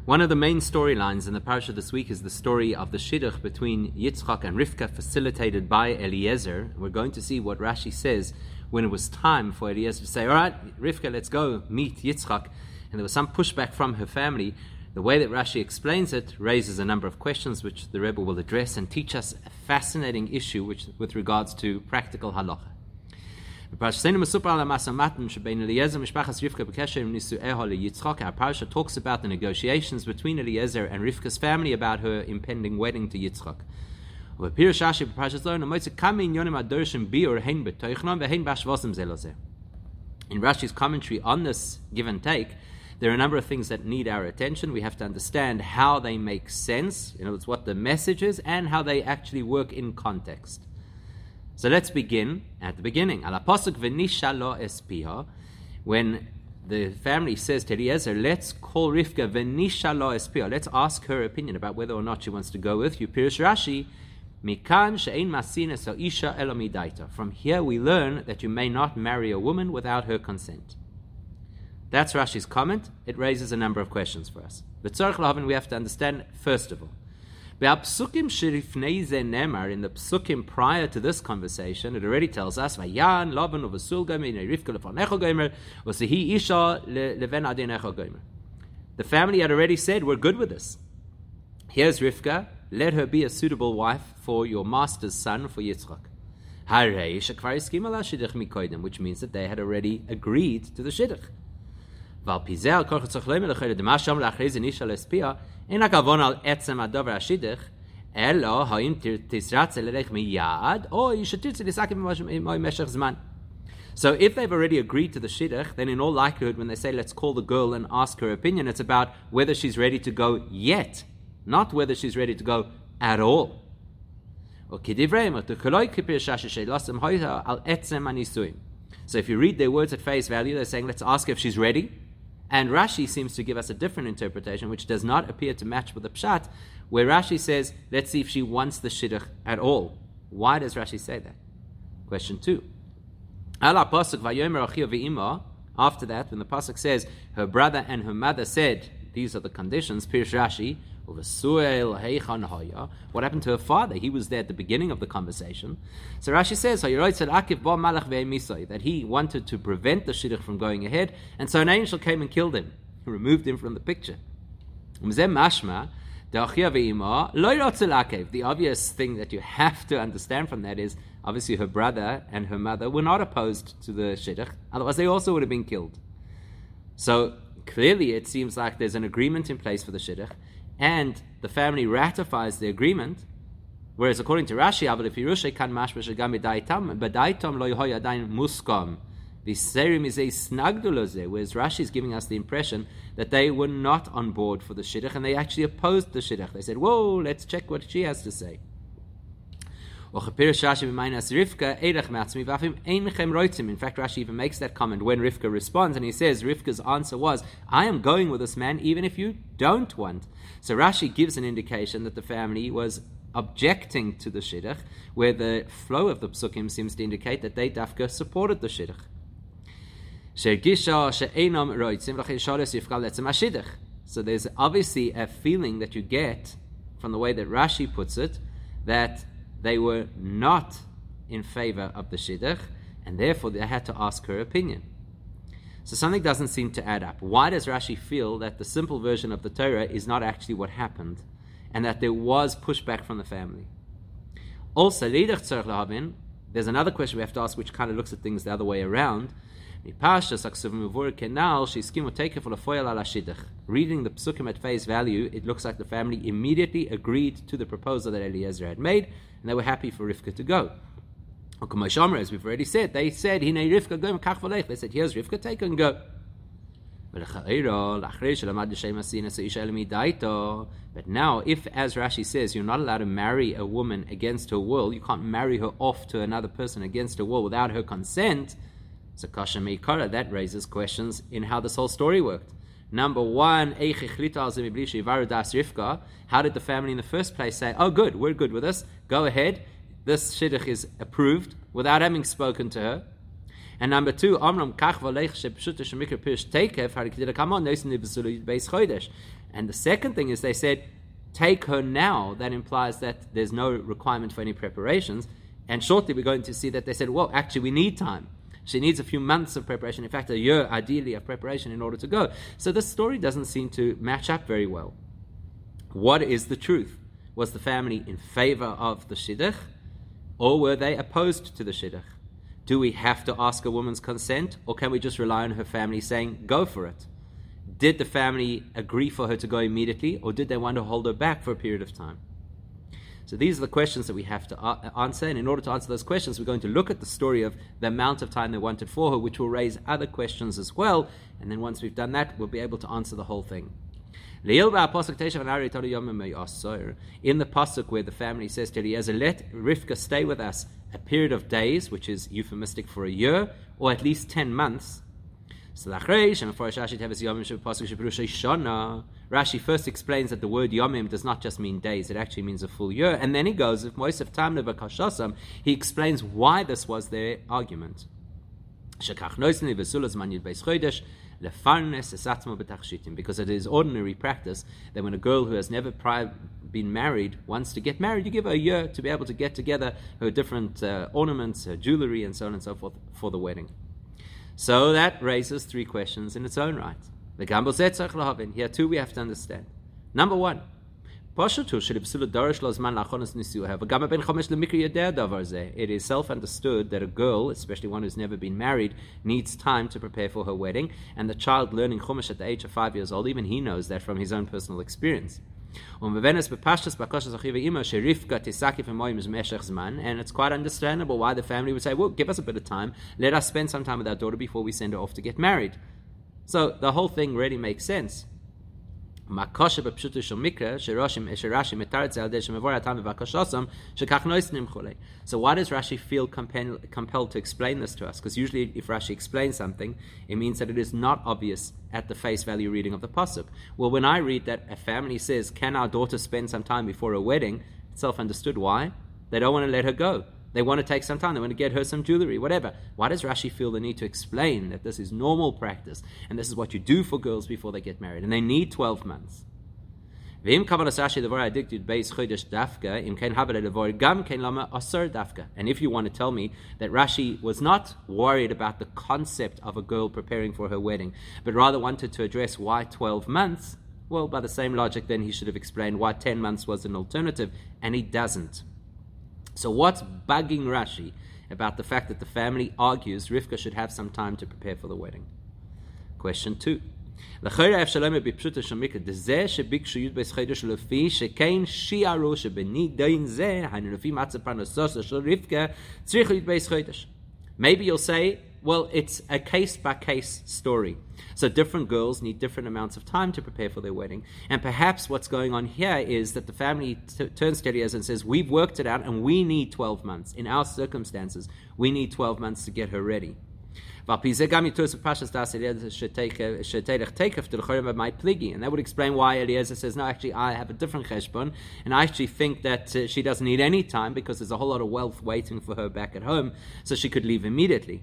One of the main storylines in the parasha this week is the story of the shidduch between Yitzchak and Rivka, facilitated by Eliezer. We're going to see what Rashi says when it was time for Eliezer to say, all right, Rivka, let's go meet Yitzchak. And there was some pushback from her family. The way that Rashi explains it raises a number of questions which the Rebbe will address and teach us a fascinating issue with regards to practical halacha. Our parasha talks about the negotiations between Eliezer and Rivka's family about her impending wedding to Yitzchak. In Rashi's commentary on this give and take, there are a number of things that need our attention. We have to understand how they make sense, it's what the message is, and how they actually work in context. So let's begin at the beginning. When the family says to Eliezer, let's call Rivka v'nisha lo espia, let's ask her opinion about whether or not she wants to go with you. Pirush Rashi, mikan she'ein masinas ha'isha elo midaita. From here we learn that you may not marry a woman without her consent. That's Rashi's comment. It raises a number of questions for us. B'tzorach lahavin, we have to understand, first of all, in the psukim prior to this conversation, it already tells us, the family had already said, we're good with this. Here's Rivka, let her be a suitable wife for your master's son, for Yitzchak. Which means that they had already agreed to the shidduch. So if they've already agreed to the shidduch, then in all likelihood when they say let's call the girl and ask her opinion, it's about whether she's ready to go yet, not whether she's ready to go at all. So if you read their words at face value, they're saying let's ask her if she's ready. And Rashi seems to give us a different interpretation, which does not appear to match with the pshat, where Rashi says, let's see if she wants the shidduch at all. Why does Rashi say that? Question 2. After that, when the pasuk says, her brother and her mother said, these are the conditions, Pirush Rashi, what happened to her father? He was there at the beginning of the conversation. So Rashi says that he wanted to prevent the shidduch from going ahead, and so an angel came and killed him, removed him from the picture. The obvious thing that you have to understand from that is, obviously her brother and her mother were not opposed to the shidduch, otherwise they also would have been killed. So clearly it seems like there's an agreement in place for the shidduch, and the family ratifies the agreement, whereas according to Rashi, whereas Rashi is giving us the impression that they were not on board for the shidduch, and they actually opposed the shidduch. They said, whoa, let's check what she has to say. In fact, Rashi even makes that comment when Rivka responds, and he says, Rivka's answer was, I am going with this man even if you don't want. So Rashi gives an indication that the family was objecting to the shidduch, where the flow of the psukim seems to indicate that they dafka supported the shidduch. So there's obviously a feeling that you get from the way that Rashi puts it, that they were not in favor of the shidduch, and therefore they had to ask her opinion. So something doesn't seem to add up. Why does Rashi feel that the simple version of the Torah is not actually what happened, and that there was pushback from the family? Also, there's another question we have to ask, which kind of looks at things the other way around. Reading the psukim at face value, it looks like the family immediately agreed to the proposal that Eliezer had made, and they were happy for Rivka to go. As we've already said, they said, they said, here's Rivka, take her and go. But now, if, as Rashi says, you're not allowed to marry a woman against her will, you can't marry her off to another person against her will without her consent, so Kasha Meikara, that raises questions in how this whole story worked. Number one, how did the family in the first place say, oh good, we're good with this, go ahead, this shidduch is approved, without having spoken to her? And number two, And the second thing is they said, take her now. That implies that there's no requirement for any preparations. And shortly we're going to see that they said, well, actually we need time. She needs a few months of preparation, in fact a year ideally of preparation in order to go. So this story doesn't seem to match up very well. What is the truth? Was the family in favor of the shidduch, or were they opposed to the shidduch? Do we have to ask a woman's consent, or can we just rely on her family saying, go for it? Did the family agree for her to go immediately, or did they want to hold her back for a period of time? So these are the questions that we have to answer, and in order to answer those questions, we're going to look at the story of the amount of time they wanted for her, which will raise other questions as well, and then once we've done that, we'll be able to answer the whole thing. In the pasuk where the family says to Eliezer, let Rivka stay with us a period of days, which is euphemistic for a year, or at least 10 months. So Rashi first explains that the word yomim does not just mean days, it actually means a full year. And then he goes, if Mosef Tamna v'kashasam, he explains why this was their argument. Because it is ordinary practice that when a girl who has never been married wants to get married, you give her a year to be able to get together her different ornaments, her jewelry, and so on and so forth for the wedding. So that raises 3 questions in its own right. Here too we have to understand. Number 1, it is self-understood that a girl, especially one who's never been married, needs time to prepare for her wedding, and the child learning Chumash at the age of 5 years old, even he knows that from his own personal experience. And it's quite understandable why the family would say, well, give us a bit of time, let us spend some time with our daughter before we send her off to get married. So the whole thing really makes sense. So why does Rashi feel compelled to explain this to us? Because usually if Rashi explains something, it means that it is not obvious at the face value reading of the pasuk. Well, when I read that a family says, can our daughter spend some time before a wedding, it's self-understood. Why? They don't want to let her go. They want to take some time. They want to get her some jewelry, whatever. Why does Rashi feel the need to explain that this is normal practice and this is what you do for girls before they get married, and they need 12 months? And if you want to tell me that Rashi was not worried about the concept of a girl preparing for her wedding, but rather wanted to address why 12 months, well, by the same logic, then he should have explained why 10 months was an alternative, and he doesn't. So what's bugging Rashi about the fact that the family argues Rivka should have some time to prepare for the wedding? Question 2. Maybe you'll say, well, it's a case-by-case story. So different girls need different amounts of time to prepare for their wedding. And perhaps what's going on here is that the family turns to Eliezer and says, we've worked it out and we need 12 months. In our circumstances, we need 12 months to get her ready. And that would explain why Eliezer says, no, actually, I have a different cheshbon, and I actually think that she doesn't need any time because there's a whole lot of wealth waiting for her back at home, so she could leave immediately.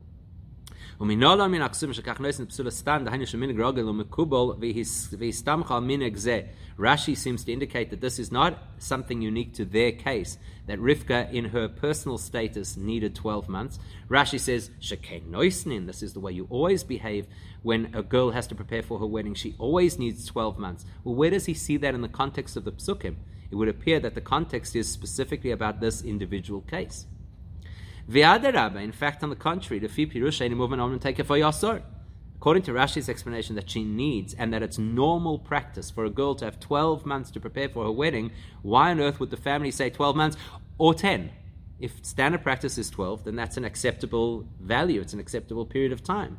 Rashi seems to indicate that this is not something unique to their case, that Rivka in her personal status needed 12 months. Rashi says, this is the way you always behave when a girl has to prepare for her wedding. She always needs 12 months. Well, where does he see that in the context of the psukim? It would appear that the context is specifically about this individual case. In fact, on the contrary, according to Rashi's explanation that she needs and that it's normal practice for a girl to have 12 months to prepare for her wedding, why on earth would the family say 12 months or 10? If standard practice is 12, then that's an acceptable value, it's an acceptable period of time.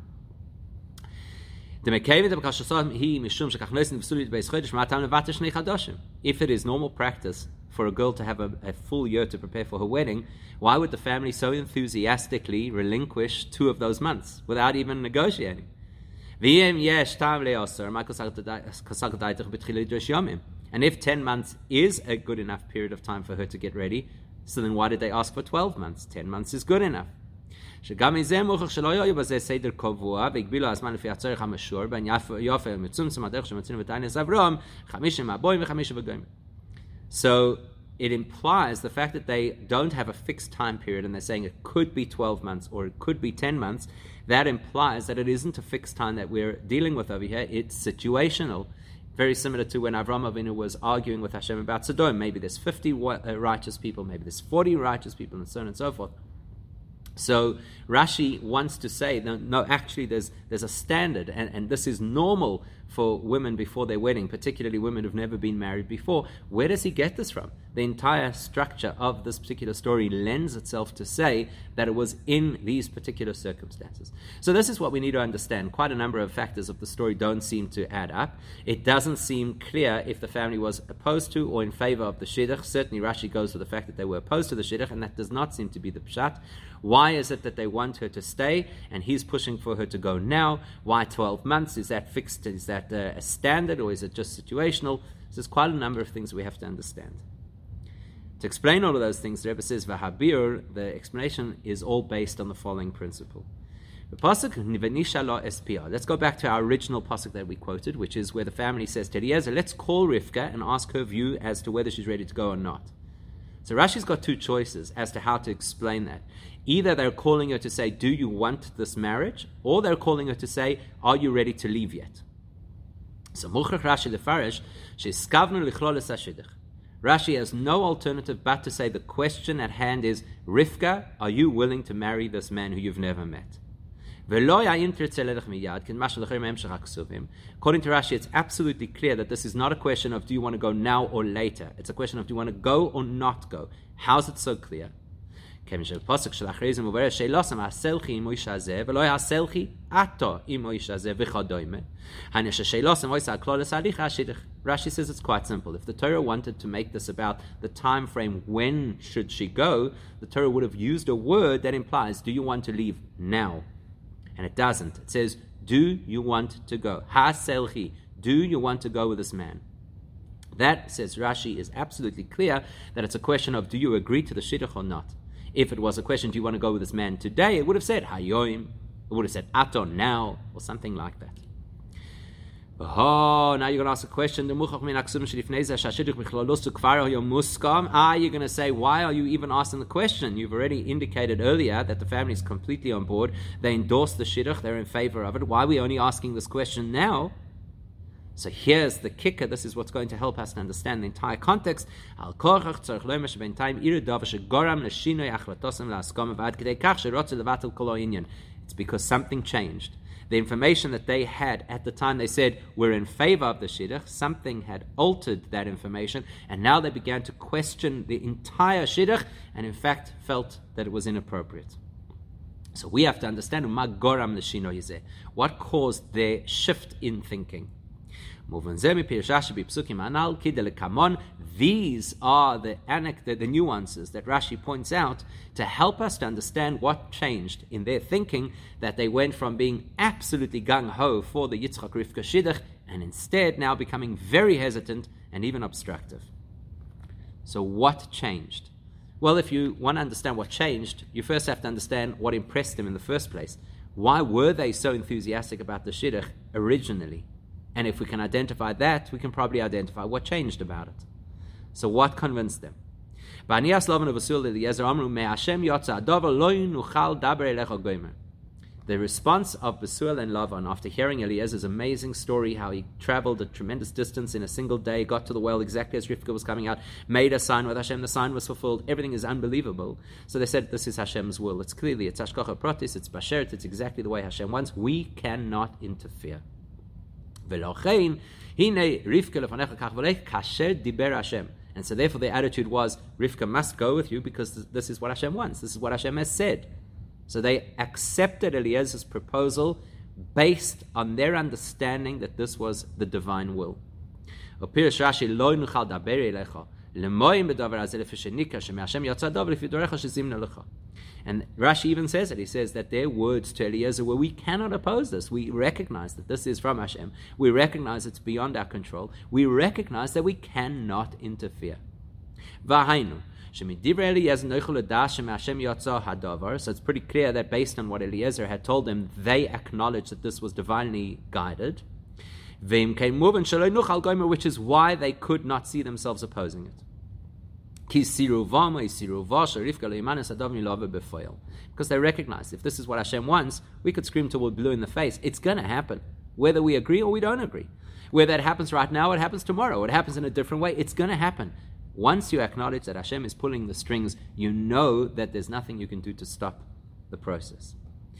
If it is normal practice for a girl to have a full year to prepare for her wedding, why would the family so enthusiastically relinquish 2 of those months without even negotiating? And if 10 months is a good enough period of time for her to get ready, so then why did they ask for 12 months? 10 months is good enough. שגם מזה מוכח שלא יהיו בזה סדר קבוע, והגבילו הזמן לפי הצורך המשור, בין יופי ומצומצם הדרך שמצינו בתענית אברהם, 50 מהבוים ו50 בגויים. So it implies the fact that they don't have a fixed time period and they're saying it could be 12 months or it could be 10 months, that implies that it isn't a fixed time that we're dealing with over here, it's situational. Very similar to when Avraham Avinu was arguing with Hashem about Sodom. Maybe there's 50 righteous people, maybe there's 40 righteous people, and so on and so forth. So Rashi wants to say, no, actually there's a standard, and this is normal for women before their wedding, particularly women who've never been married before. Where does he get this from? The entire structure of this particular story lends itself to say that it was in these particular circumstances. So this is what we need to understand. Quite a number of factors of the story don't seem to add up. It doesn't seem clear if the family was opposed to or in favor of the shidduch. Certainly Rashi goes with the fact that they were opposed to the shidduch, and that does not seem to be the pshat. Why is it that they want her to stay and he's pushing for her to go now? Why 12 months? Is that fixed? Is that a standard, or is it just situational? So there's quite a number of things we have to understand. To explain all of those things, the Rebbe says, V'habir, the explanation is all based on the following principle. Let's go back to our original pasuk that we quoted, which is where the family says to Eliezer, let's call Rivka and ask her view as to whether she's ready to go or not. So Rashi's got two choices as to how to explain that. Either they're calling her to say, do you want this marriage? Or they're calling her to say, are you ready to leave yet? So Mulchach Rashi lefarish, she'skavnu lichlol es hashidduch. Rashi has no alternative but to say the question at hand is, Rivka, are you willing to marry this man who you've never met? According to Rashi, it's absolutely clear that this is not a question of do you want to go now or later. It's a question of do you want to go or not go. How's it so clear? Because Rashi says it's quite simple. If the Torah wanted to make this about the time frame when should she go, the Torah would have used a word that implies, do you want to leave now? And it doesn't. It says, do you want to go? Ha-selchi. Do you want to go with this man? That, says Rashi, is absolutely clear that it's a question of do you agree to the shidduch or not? If it was a question, do you want to go with this man today? It would have said hayoim. It would have said aton now, or something like that. Oh, now you're going to ask a question. You're going to say, why are you even asking the question? You've already indicated earlier that the family is completely on board. They endorse the shidduch. They're in favor of it. Why are we only asking this question now? So here's the kicker. This is what's going to help us to understand the entire context. It's because something changed. The information that they had at the time, they said, we're in favor of the shidduch. Something had altered that information, and now they began to question the entire shidduch, and in fact felt that it was inappropriate. So we have to understand what caused their shift in thinking. These are the nuances that Rashi points out to help us to understand what changed in their thinking, that they went from being absolutely gung-ho for the Yitzchak Rivka shidduch and instead now becoming very hesitant and even obstructive. So what changed? Well, if you want to understand what changed, you first have to understand what impressed them in the first place. Why were they so enthusiastic about the shidduch originally? And if we can identify that, we can probably identify what changed about it. So what convinced them? The response of Besuel and Lavan after hearing Eliezer's amazing story, how he traveled a tremendous distance in a single day, got to the well exactly as Rivka was coming out, made a sign with Hashem, the sign was fulfilled, everything is unbelievable. So they said, this is Hashem's will. It's clearly, it's Hashgacha Pratis, it's Basheret, it's exactly the way Hashem wants. We cannot interfere. And so therefore their attitude was, Rivka must go with you because this is what Hashem wants. This is what Hashem has said. So they accepted Eliezer's proposal based on their understanding that this was the divine will. And Rashi even says it. He says that their words to Eliezer were, we cannot oppose this. We recognize that this is from Hashem. We recognize it's beyond our control. We recognize that we cannot interfere. So it's pretty clear that based on what Eliezer had told them, they acknowledged that this was divinely guided. Which is why they could not see themselves opposing it. Because they recognize if this is what Hashem wants, we could scream till we're blue in the face. It's going to happen, whether we agree or we don't agree. Whether it happens right now, it happens tomorrow, it happens in a different way, it's going to happen. Once you acknowledge that Hashem is pulling the strings, you know that there's nothing you can do to stop the process.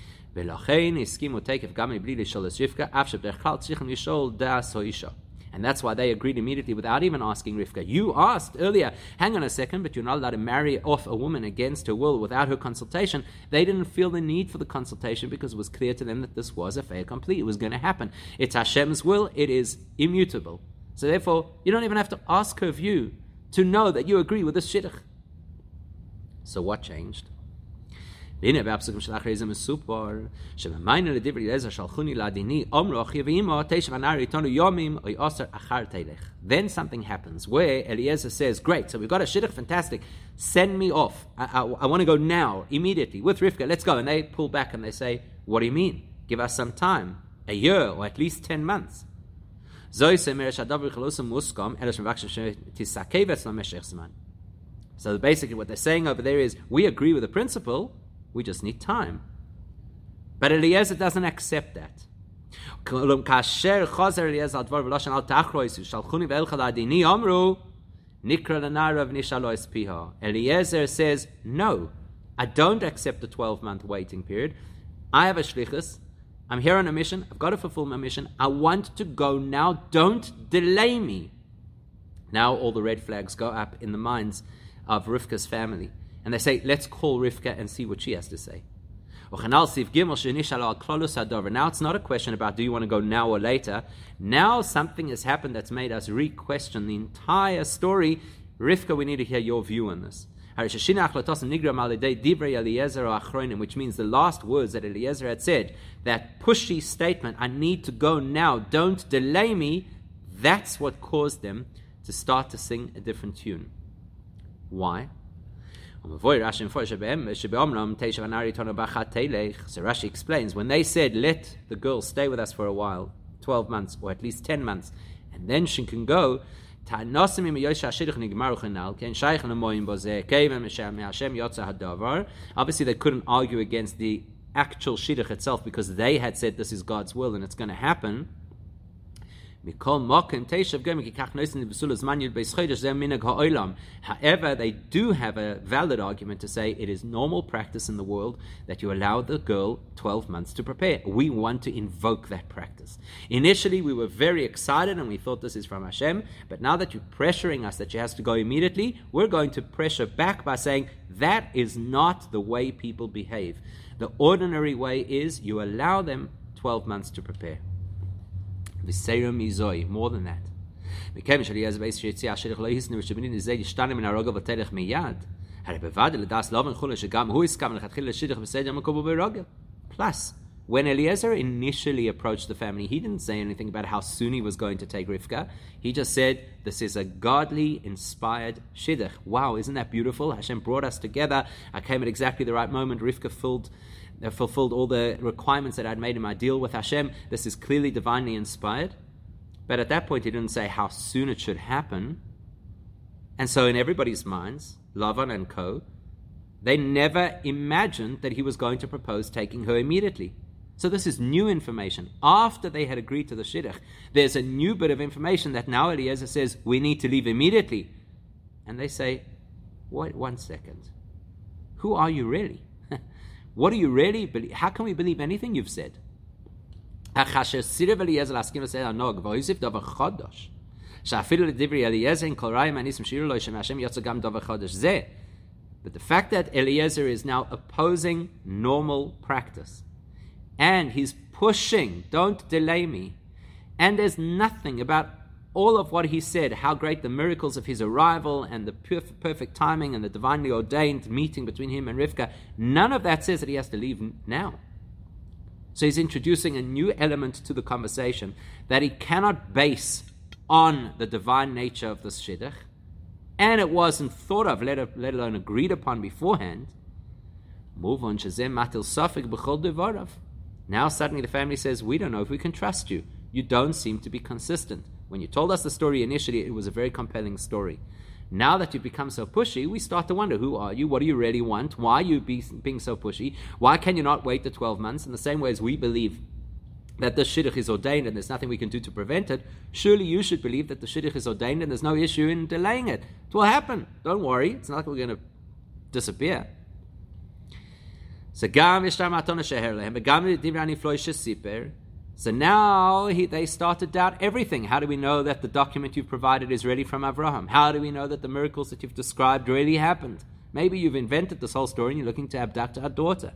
And that's why they agreed immediately without even asking Rivka. You asked earlier, hang on a second, but you're not allowed to marry off a woman against her will without her consultation. They didn't feel the need for the consultation because it was clear to them that this was a fait accompli. It was going to happen. It's Hashem's will. It is immutable. So therefore, you don't even have to ask her view to know that you agree with this shidduch. So what changed? והנה בהפסוקים של אחרי זה מסופר שבמיינה לדברי אליעזר שלחוני לעדיני אומרו אחי ואימו תשע הנער איתנו יומים או יעשר אחר תלך. Then something happens where Eliezer says, great, so we've got a shidduch, fantastic, send me off. I want to go now, immediately, with Rivka, let's go. And they pull back and they say, what do you mean? Give us some time, a year or at least 10 months. So basically what they're saying over there is, we agree with the principle, we just need time. But Eliezer doesn't accept that. Eliezer says, no, I don't accept the 12-month waiting period. I have a shlichus. I'm here on a mission. I've got to fulfill my mission. I want to go now. Don't delay me. Now all the red flags go up in the minds of Rivka's family. And they say, let's call Rivka and see what she has to say. Now it's not a question about do you want to go now or later. Now something has happened that's made us re-question the entire story. Rivka, we need to hear your view on this. Which means the last words that Eliezer had said, that pushy statement, I need to go now, don't delay me, that's what caused them to start to sing a different tune. Why? So Rashi explains, when they said, let the girl stay with us for a while, 12 months or at least 10 months, and then she can go, obviously they couldn't argue against the actual shidduch itself because they had said this is God's will and it's going to happen. However, they do have a valid argument to say it is normal practice in the world that you allow the girl 12 months to prepare. We want to invoke that practice. Initially, we were very excited and we thought this is from Hashem, but now that you're pressuring us that she has to go immediately, we're going to pressure back by saying that is not the way people behave. The ordinary way is you allow them 12 months to prepare. More than that. Plus, when Eliezer initially approached the family, he didn't say anything about how soon he was going to take Rivka. He just said, this is a godly, inspired shidduch. Wow, isn't that beautiful? Hashem brought us together. I came at exactly the right moment. Rivka fulfilled all the requirements that I'd made in my deal with Hashem. This is clearly divinely inspired. But at that point, he didn't say how soon it should happen. And so in everybody's minds, Lavan and co., they never imagined that he was going to propose taking her immediately. So this is new information. After they had agreed to the shidduch, there's a new bit of information that now Eliezer says, we need to leave immediately. And they say, wait 1 second. Who are you really? What do you really believe? How can we believe anything you've said? But the fact that Eliezer is now opposing normal practice, and he's pushing, don't delay me, and there's nothing about all of what he said, how great the miracles of his arrival and the perfect timing and the divinely ordained meeting between him and Rivka, none of that says that he has to leave now. So he's introducing a new element to the conversation that he cannot base on the divine nature of this shidduch, and it wasn't thought of, let alone agreed upon beforehand, now suddenly the family says, we don't know if we can trust you. You don't seem to be consistent. When you told us the story initially, it was a very compelling story. Now that you've become so pushy, we start to wonder, who are you? What do you really want? Why are you being so pushy? Why can you not wait the 12 months? In the same way as we believe that the shidduch is ordained and there's nothing we can do to prevent it, surely you should believe that the shidduch is ordained and there's no issue in delaying it. It will happen. Don't worry. It's not like we're going to disappear. So now they start to doubt everything. How do we know that the document you've provided is really from Avraham? How do we know that the miracles that you've described really happened? Maybe you've invented this whole story and you're looking to abduct our daughter.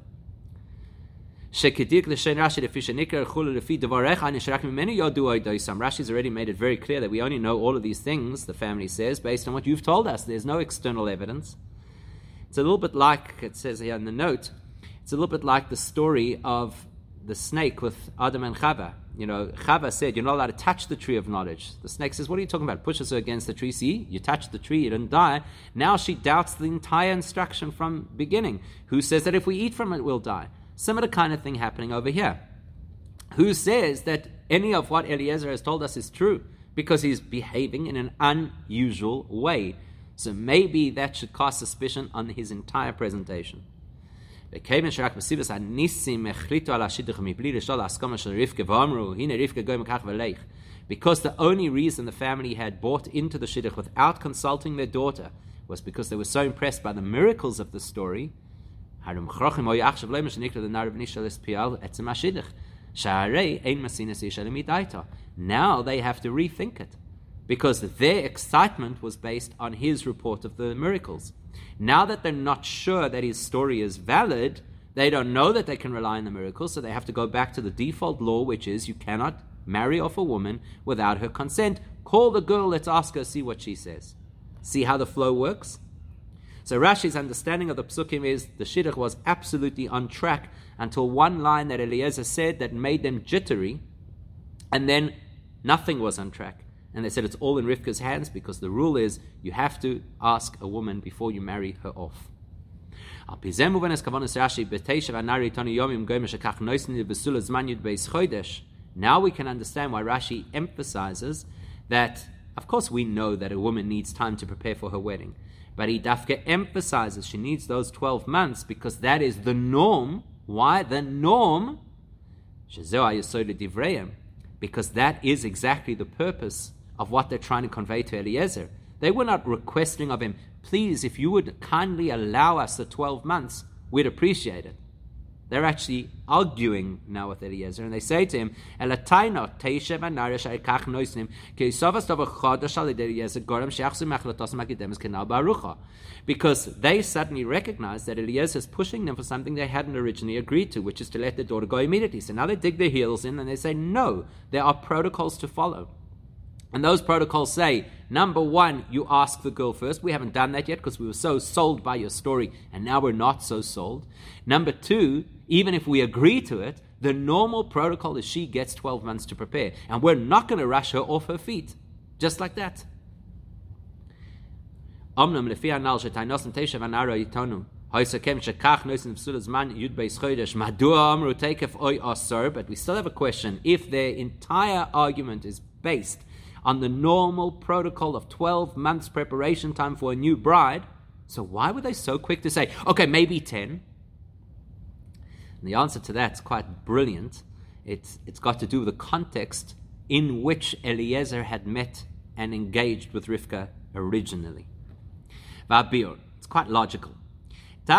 Rashi's already made it very clear that we only know all of these things, the family says, based on what you've told us. There's no external evidence. It's a little bit like, it says here in the note, it's a little bit like the story of the snake with Adam and Chava. Chava said, you're not allowed to touch the tree of knowledge. The snake says, what are you talking about? Pushes her against the tree. See, you touched the tree, you didn't die. Now she doubts the entire instruction from beginning. Who says that if we eat from it, we'll die? Similar kind of thing happening over here. Who says that any of what Eliezer has told us is true? Because he's behaving in an unusual way. So maybe that should cast suspicion on his entire presentation. Because the only reason the family had bought into the shidduch without consulting their daughter was because they were so impressed by the miracles of the story. Now they have to rethink it, because their excitement was based on his report of the miracles. Now that they're not sure that his story is valid, they don't know that they can rely on the miracles, so they have to go back to the default law, which is you cannot marry off a woman without her consent. Call the girl, let's ask her, see what she says. See how the flow works? So Rashi's understanding of the psukim is the shidduch was absolutely on track until one line that Eliezer said that made them jittery, and then nothing was on track. And they said it's all in Rivka's hands because the rule is you have to ask a woman before you marry her off. Now we can understand why Rashi emphasizes that, of course we know that a woman needs time to prepare for her wedding, but he dafka emphasizes she needs those 12 months because that is the norm. Why? The norm, because that is exactly the purpose of what they're trying to convey to Eliezer. They were not requesting of him, please, if you would kindly allow us the 12 months, we'd appreciate it. They're actually arguing now with Eliezer, and they say to him, because they suddenly recognize that Eliezer is pushing them for something they hadn't originally agreed to, which is to let their daughter go immediately. So now they dig their heels in and they say, no, there are protocols to follow. And those protocols say, number one, you ask the girl first. We haven't done that yet because we were so sold by your story, and now we're not so sold. Number two, even if we agree to it, the normal protocol is she gets 12 months to prepare, and we're not going to rush her off her feet, just like that. But we still have a question. If their entire argument is based on the normal protocol of 12 months preparation time for a new bride, so why were they so quick to say, okay, maybe 10? And the answer to that's quite brilliant. It's got to do with the context in which Eliezer had met and engaged with Rivka originally. It's quite logical. As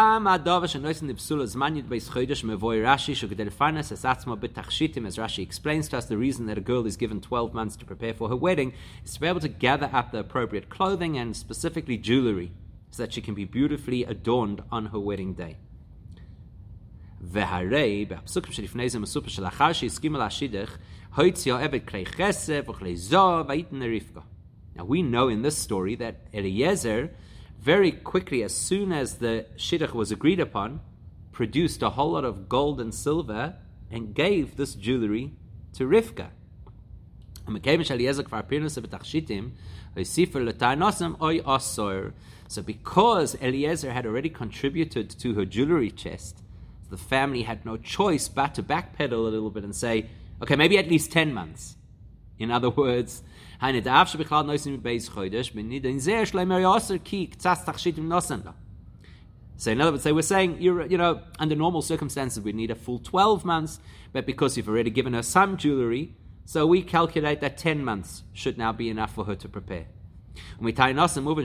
Rashi explains to us, the reason that a girl is given 12 months to prepare for her wedding is to be able to gather up the appropriate clothing and specifically jewelry so that she can be beautifully adorned on her wedding day. Now we know in this story that Eliezer very quickly, as soon as the shidduch was agreed upon, produced a whole lot of gold and silver and gave this jewelry to Rivka. So because Eliezer had already contributed to her jewelry chest, the family had no choice but to backpedal a little bit and say, okay, maybe at least 10 months. In other words, so in other words, they were saying, under normal circumstances, we need a full 12 months, but because you've already given her some jewelry, so we calculate that 10 months should now be enough for her to prepare. So in other words,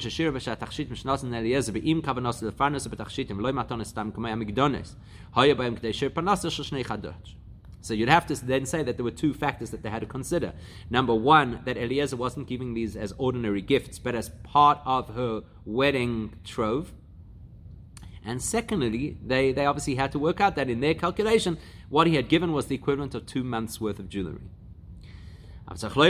so you'd have to then say that there were two factors that they had to consider. Number one, that Eliezer wasn't giving these as ordinary gifts, but as part of her wedding trove. And secondly, they obviously had to work out that in their calculation, what he had given was the equivalent of 2 months' worth of jewelry. But they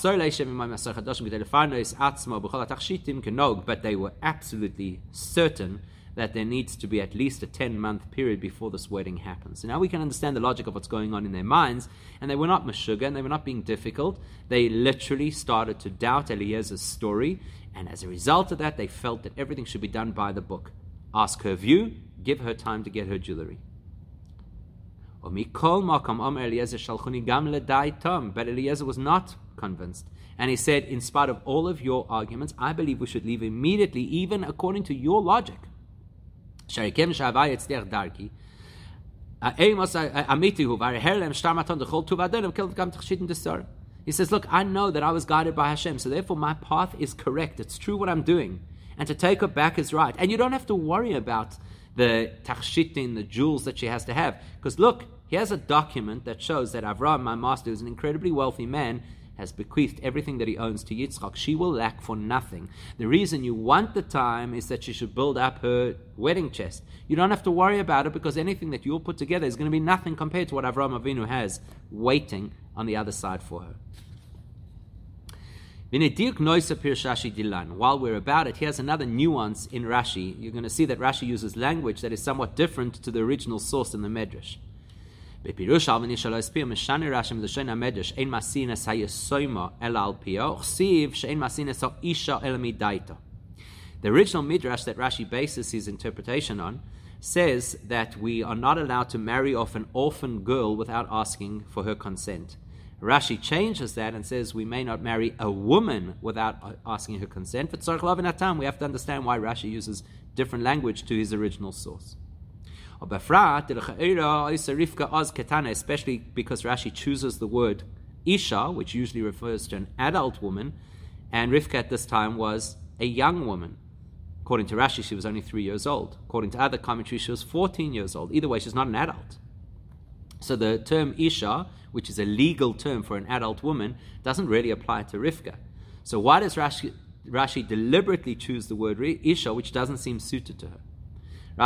were absolutely certain that there needs to be at least a 10-month period before this wedding happens. So now we can understand the logic of what's going on in their minds, and they were not mashugah, and they were not being difficult. They literally started to doubt Eliezer's story, and as a result of that, they felt that everything should be done by the book. Ask her view, give her time to get her jewelry. But Eliezer was not convinced. And he said, in spite of all of your arguments, I believe we should leave immediately, even according to your logic. He says, look, I know that I was guided by Hashem, so therefore my path is correct. It's true what I'm doing. And to take her back is right. And you don't have to worry about the tachshitin, the jewels that she has to have. Because look, here's a document that shows that Avraham, my master, who's an incredibly wealthy man, has bequeathed everything that he owns to Yitzchak. She will lack for nothing. The reason you want the time is that she should build up her wedding chest. You don't have to worry about it because anything that you'll put together is going to be nothing compared to what Avraham Avinu has waiting on the other side for her. While we're about it, here's another nuance in Rashi. You're going to see that Rashi uses language that is somewhat different to the original source in the Medrash. The original Midrash that Rashi bases his interpretation on says that we are not allowed to marry off an orphan girl without asking for her consent. Rashi changes that and says we may not marry a woman without asking her consent. But we have to understand why Rashi uses different language to his original source. Especially because Rashi chooses the word Isha, which usually refers to an adult woman, and Rivka at this time was a young woman. According to Rashi, she was only 3 years old. According to other commentaries, she was 14 years old. Either way, she's not an adult. So the term Isha, which is a legal term for an adult woman, doesn't really apply to Rivka. So why does Rashi deliberately choose the word Isha, which doesn't seem suited to her? So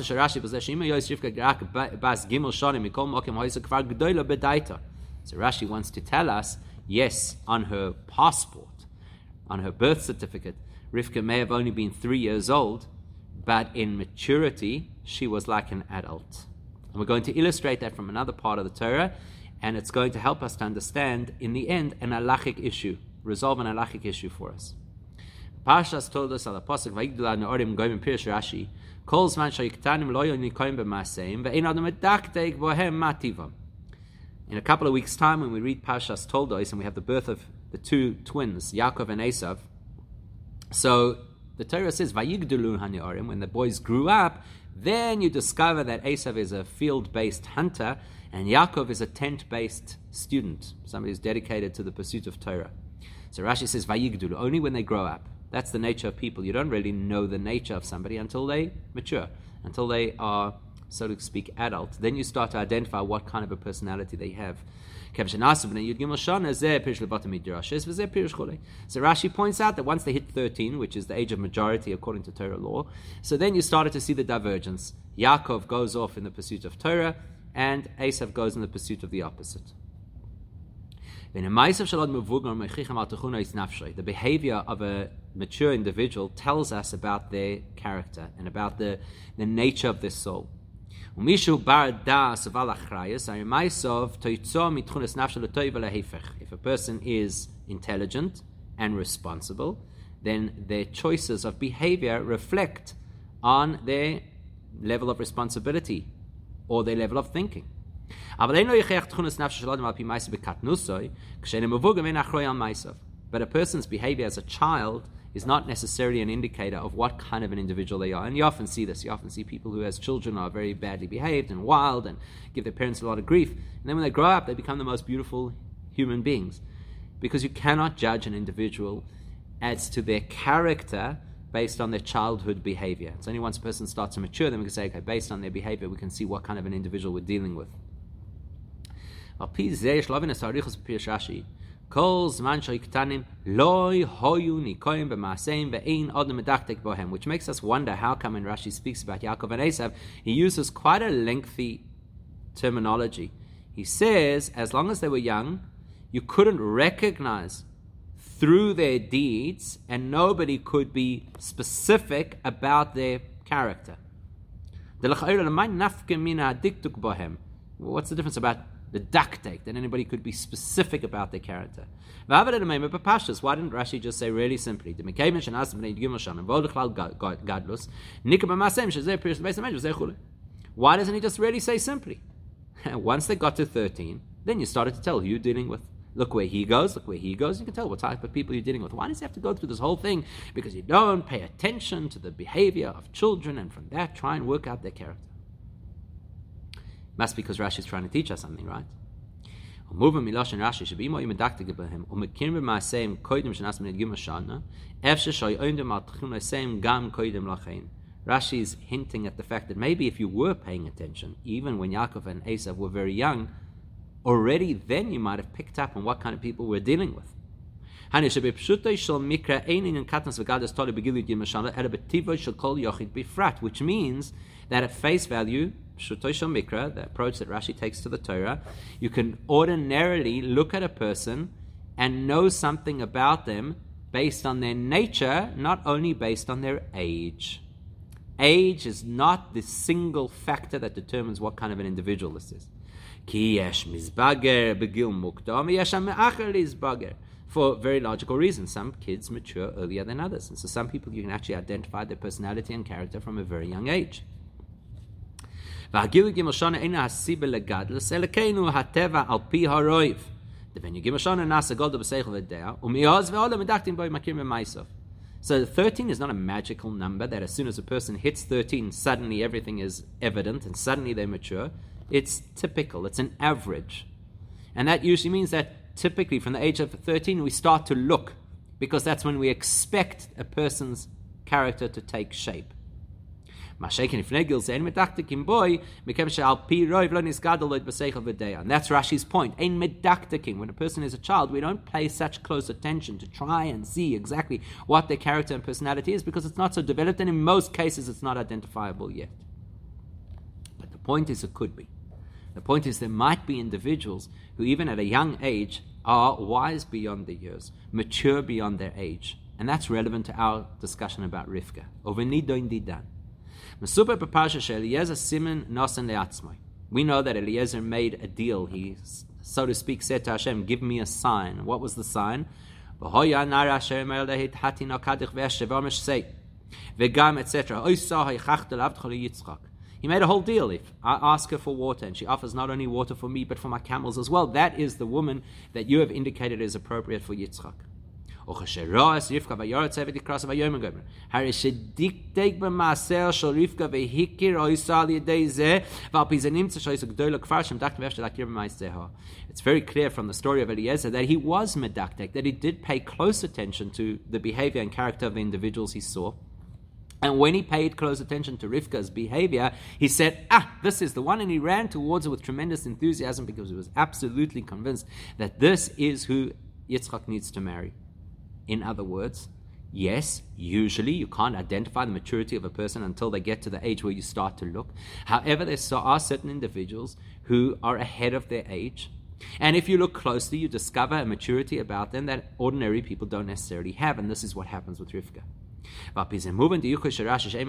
Rashi wants to tell us, yes, on her passport, on her birth certificate, Rivka may have only been 3 years old, but in maturity, she was like an adult. And we're going to illustrate that from another part of the Torah, and it's going to help us to understand, in the end, an halachic issue, resolve an halachic issue for us. Parshas told us on the pasuk Vayigdala Ne'orim Goyim Pirish Rashi, Kol Zman Shayiktanim Lo Yonikoyim B'Maseim Ve'ein Adam Medaktek Bohem Mativam. In a couple of weeks' time, when we read Parshas Toldos and we have the birth of the two twins, Yaakov and Esav, so the Torah says Vayigdalu HaNe'orim, when the boys grew up, then you discover that Esav is a field-based hunter and Yaakov is a tent-based student, somebody who's dedicated to the pursuit of Torah. So Rashi says Vayigdalu, only when they grow up. That's the nature of people. You don't really know the nature of somebody until they mature, until they are, so to speak, adult. Then you start to identify what kind of a personality they have. So Rashi points out that once they hit 13, which is the age of majority according to Torah law, so then you started to see the divergence. Yaakov goes off in the pursuit of Torah, and Esav goes in the pursuit of the opposite. The behavior of a mature individual tells us about their character and about the nature of their soul. If a person is intelligent and responsible, then their choices of behavior reflect on their level of responsibility or their level of thinking. But a person's behavior as a child is not necessarily an indicator of what kind of an individual they are. And you often see this. You often see people who as children are very badly behaved and wild and give their parents a lot of grief. And then when they grow up, they become the most beautiful human beings. Because you cannot judge an individual as to their character based on their childhood behavior. It's only once a person starts to mature, then we can say, okay, based on their behavior, we can see what kind of an individual we're dealing with. Which makes us wonder how come when Rashi speaks about Yaakov and Esav, he uses quite a lengthy terminology. He says, as long as they were young, you couldn't recognize through their deeds, and nobody could be specific about their character. What's the difference about the dactic, that anybody could be specific about their character? Why didn't Rashi just say really simply, why doesn't he just really say simply? Once they got to 13, then you started to tell who you're dealing with. Look where he goes, look where he goes. You can tell what type of people you're dealing with. Why does he have to go through this whole thing? Because you don't pay attention to the behavior of children, and from that try and work out their character. Must be because Rashi is trying to teach us something, right? Rashi is hinting at the fact that maybe if you were paying attention, even when Yaakov and Esav were very young, already then you might have picked up on what kind of people we're dealing with. Which means that at face value, the approach that Rashi takes to the Torah, you can ordinarily look at a person and know something about them based on their nature, not only based on their age. Age is not the single factor that determines what kind of an individual this is. For very logical reasons. Some kids mature earlier than others. And so some people you can actually identify their personality and character from a very young age. But when you give so 13 is not a magical number that as soon as a person hits 13, suddenly everything is evident and suddenly they mature. It's typical, it's an average. And that usually means that typically from the age of 13 we start to look, because that's when we expect a person's character to take shape. And that's Rashi's point. When a person is a child, we don't pay such close attention to try and see exactly what their character and personality is, because it's not so developed, and in most cases it's not identifiable yet. But the point is, it could be. The point is, there might be individuals who even at a young age are wise beyond their years, mature beyond their age. And that's relevant to our discussion about Rivka. We know that Eliezer made a deal. He, so to speak, said to Hashem, give me a sign. What was the sign? He made a whole deal. If I ask her for water and she offers not only water for me but for my camels as well, that is the woman that you have indicated is appropriate for Yitzchak. It's very clear from the story of Eliezer that he was medaktek, that he did pay close attention to the behavior and character of the individuals he saw. And when he paid close attention to Rivka's behavior, he said, this is the one, and he ran towards her with tremendous enthusiasm because he was absolutely convinced that this is who Yitzchak needs to marry. In other words, yes, usually you can't identify the maturity of a person until they get to the age where you start to look. However, there are certain individuals who are ahead of their age. And if you look closely, you discover a maturity about them that ordinary people don't necessarily have. And this is what happens with Rivka. That's why Rashi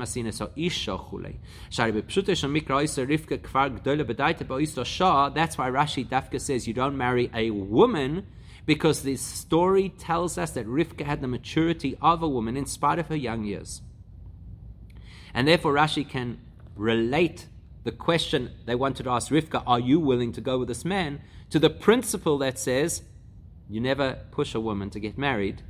Dafka says you don't marry a woman, because this story tells us that Rivka had the maturity of a woman in spite of her young years. And therefore Rashi can relate the question they wanted to ask Rivka, are you willing to go with this man, to the principle that says you never push a woman to get married,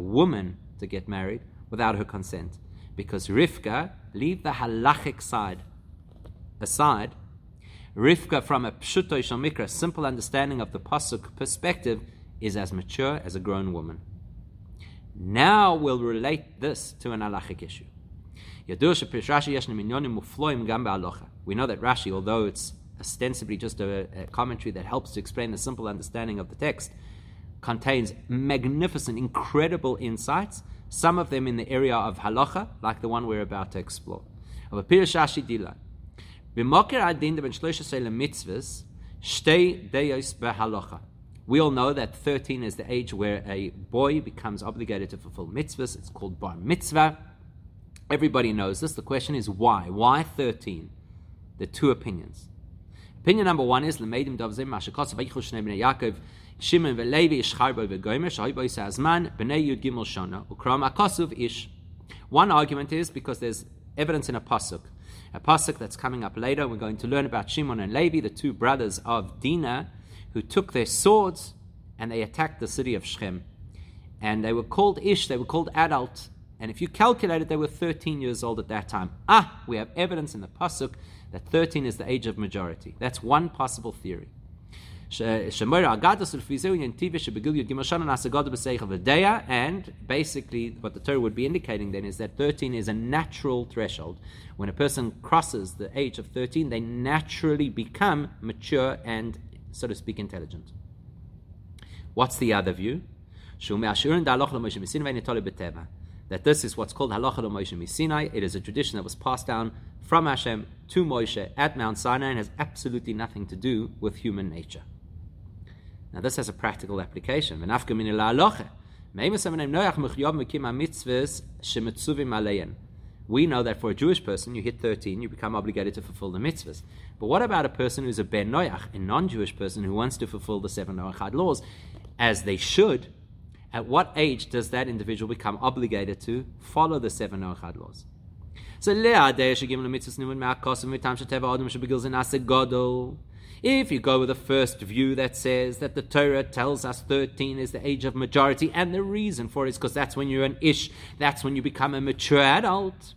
without her consent. Because Rivka, leave the halachic side aside, Rivka from a pshuto shel mikra, simple understanding of the pasuk perspective, is as mature as a grown woman. Now we'll relate this to an halachic issue. We know that Rashi, although it's ostensibly just a commentary that helps to explain the simple understanding of the text, contains magnificent, incredible insights, some of them in the area of halacha, like the one we're about to explore. We all know that 13 is the age where a boy becomes obligated to fulfill mitzvahs. It's called bar mitzvah. Everybody knows this. The question is why? Why 13? There are two opinions. Opinion number one is L'meidim davzim mashakos v'yichul shnei bnei Yaakov Shimon v'Levi ishcharbo v'gomer shahibo yisazman bnei Yud Gimel Shana ukram akasuv ish. One argument is because there's evidence in a pasuk that's coming up later. We're going to learn about Shimon and Levi, the two brothers of Dinah, who took their swords and they attacked the city of Shechem. And they were called Ish, they were called adult. And if you calculate it, they were 13 years old at that time. We have evidence in the pasuk that 13 is the age of majority. That's one possible theory. And basically what the Torah would be indicating then is that 13 is a natural threshold. When a person crosses the age of 13, they naturally become mature and, so to speak, intelligent. What's the other view? That this is what's called halacha l'Moshe Sinai. It is a tradition that was passed down from Hashem to Moshe at Mount Sinai and has absolutely nothing to do with human nature. Now this has a practical application. We know that for a Jewish person, you hit 13, you become obligated to fulfill the mitzvahs. But what about a person who's a ben noach, a non-Jewish person who wants to fulfill the 7 Noachad laws, as they should? At what age does that individual become obligated to follow the 7 Noachad laws? So, if you go with the first view that says that the Torah tells us 13 is the age of majority, and the reason for it is because that's when you're an ish, that's when you become a mature adult,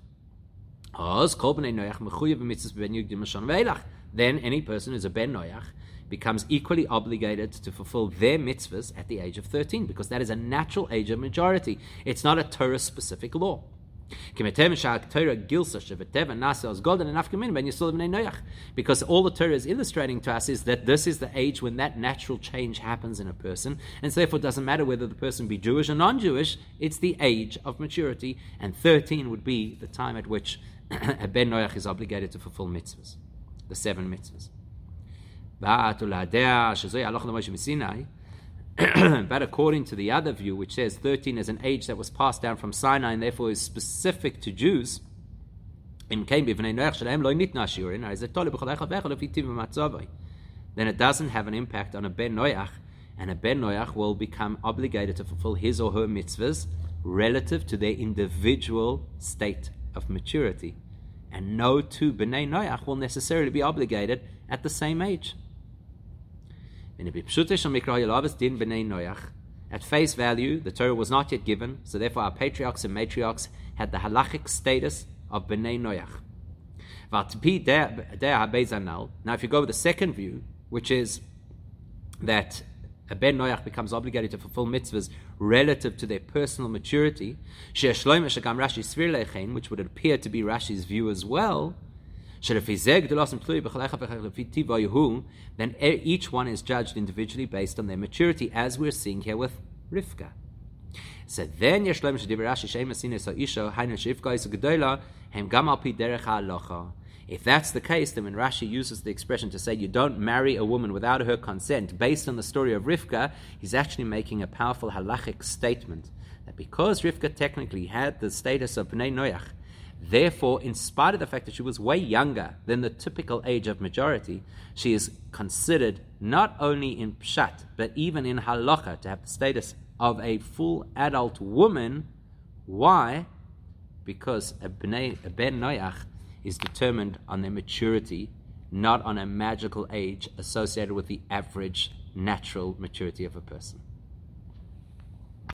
then any person who's a ben noach becomes equally obligated to fulfill their mitzvahs at the age of 13, because that is a natural age of majority. It's not a Torah-specific law. Because all the Torah is illustrating to us is that this is the age when that natural change happens in a person, and so therefore it doesn't matter whether the person be Jewish or non-Jewish, it's the age of maturity, and 13 would be the time at which a ben noach is obligated to fulfill mitzvahs, the 7 mitzvahs. But according to the other view, which says 13 is an age that was passed down from Sinai and therefore is specific to Jews, then it doesn't have an impact on a ben noach, and a ben noach will become obligated to fulfill his or her mitzvahs relative to their individual state of maturity. And no two bnei noach will necessarily be obligated at the same age. At face value, the Torah was not yet given, so therefore our patriarchs and matriarchs had the halachic status of bnei noach. Now if you go with the second view, which is that a ben noach becomes obligated to fulfill mitzvahs relative to their personal maturity, which would appear to be Rashi's view as well, then each one is judged individually based on their maturity, as we're seeing here with Rivka. So then, if that's the case, then when Rashi uses the expression to say you don't marry a woman without her consent, based on the story of Rivka, he's actually making a powerful halachic statement that that because Rivka technically had the status of Bnei Noach, therefore, in spite of the fact that she was way younger than the typical age of majority, she is considered not only in Pshat, but even in Halacha to have the status of a full adult woman. Why? Because a Ben Noach is determined on their maturity, not on a magical age associated with the average natural maturity of a person.